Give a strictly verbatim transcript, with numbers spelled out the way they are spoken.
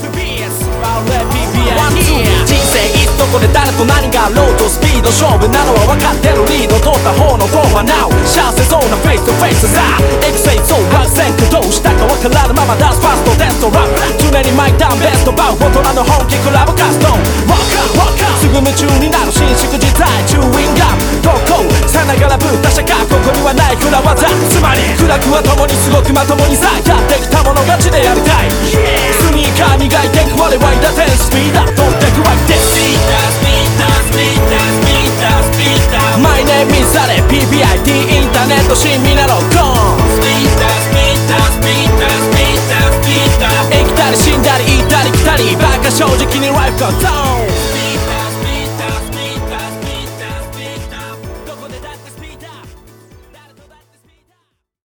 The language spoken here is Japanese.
ワンツー人生いつどこで誰と何があろうとスピード勝負なのは分かってるリード取った方の方は Now 幸せそうなフェイスとフェイスさエクセイそう落選駆動したか分からぬまま出すファーストテストラップ常にマイターンベストバウ大人の本気クラブ活動 Walk up walk up すぐ夢中になる伸縮自体チューインガム投稿さながらぶった社会ここにはない裏技つまり苦楽は共にすごくまともにさやってきたもの勝ちでやりたい、yeah. スニーカー磨いてく我はイダテンスピーダー飛んでくわけです My name is アレ ピービーアイティー インターネット新見なろゴーン生きたり死んだり行ったり来たりバカ正直にライフゴードン